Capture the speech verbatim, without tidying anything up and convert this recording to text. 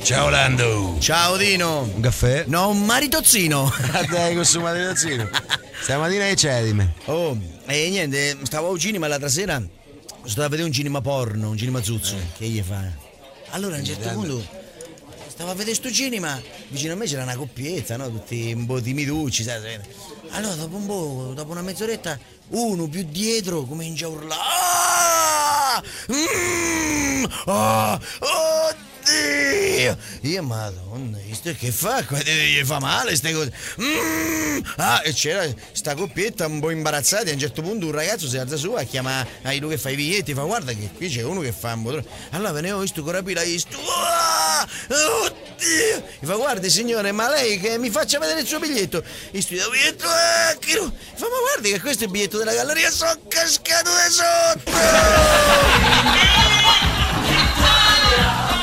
Ciao Lando. Ciao Dino. Un caffè? No, un maritozzino. Dai, con su maritozzino. Stamattina che c'è di me? Oh, e niente, stavo al cinema l'altra sera, sono stato a vedere un cinema porno, un cinema zuzzo. Eh. Che gli fa? Allora a un certo punto stavo a vedere sto cinema, vicino a me c'era una coppietta, no? Tutti un po' timiducci, sai? Allora dopo un po', dopo una mezz'oretta, uno più dietro comincia a urlare. Ah! Mm! Ah! Oddio! Io, madonna, sto che fa? Gli fa male queste cose. Mm! Ah, e c'era sta coppietta un po' imbarazzata e a un certo punto un ragazzo si alza su a chiamare a lui che fa i biglietti, fa guarda che qui c'è uno che fa un motore. Allora ve ne ho visto corapila, visto. Ah! Oddio! Mi fa guardi signore, ma lei che mi faccia vedere il suo biglietto. Io sto biglietto, eh, che... Mi fa ma guardi che questo è il biglietto della galleria, sono cascato da sotto!